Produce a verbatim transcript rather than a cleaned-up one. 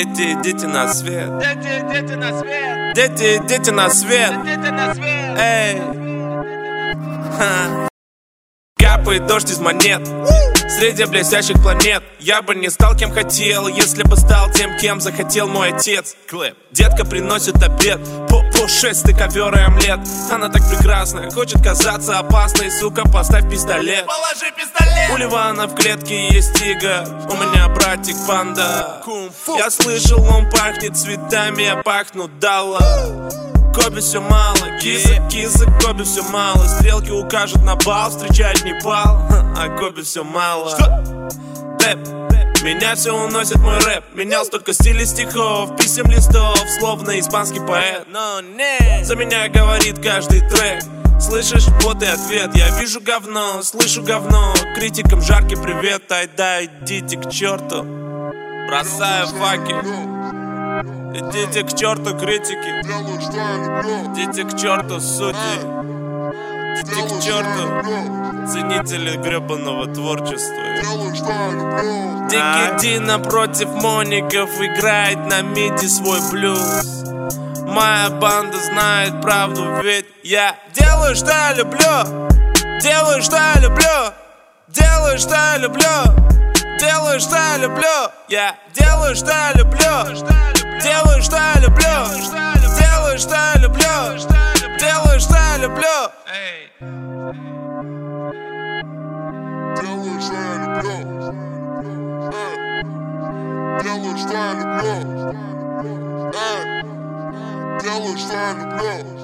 Дети, идите на свет. Дети, дети на свет. Дети, идите на свет. Дети на свет. Эй. Ха. Капает дождь из монет среди блестящих планет. Я бы не стал кем хотел, если бы стал тем, кем захотел мой отец. Клэп. Детка приносит обед, по, по шесть ковер и омлет. Она так прекрасна, хочет казаться опасной. Сука, поставь пистолет. Положи пистолет. У Ливана в клетке есть тигр, у меня братик панда. Я слышал, он пахнет цветами, я пахну Далла. Коби все мало, киса, киса, Коби все мало. Стрелки укажут на бал, встречать Непал, а Коби все мало. Дэп, меня все уносит мой рэп. Менял столько стилей стихов, писем, листов, словно испанский поэт. Но не, за меня говорит каждый трек. Слышишь, вот и ответ. Я вижу говно, слышу говно. Критикам жаркий привет. Айда, идите к черту. Бросаю факи. Идите к черту, критики. Идите к черту, судьи. Идите к черту, ценители гребаного творчества. Дикий Ди напротив моников играет на миди свой блюз. Моя банда знает правду, ведь я делаю, что я люблю. Делаю, что я люблю. Делаю, что я люблю. Делаю, что я люблю. Я делаю, что я люблю. Делаю, что я люблю. Делаю, что я люблю. Делаю, что я люблю. Делаю, что я люблю. Делаю, что я люблю. Делаю, что я люблю.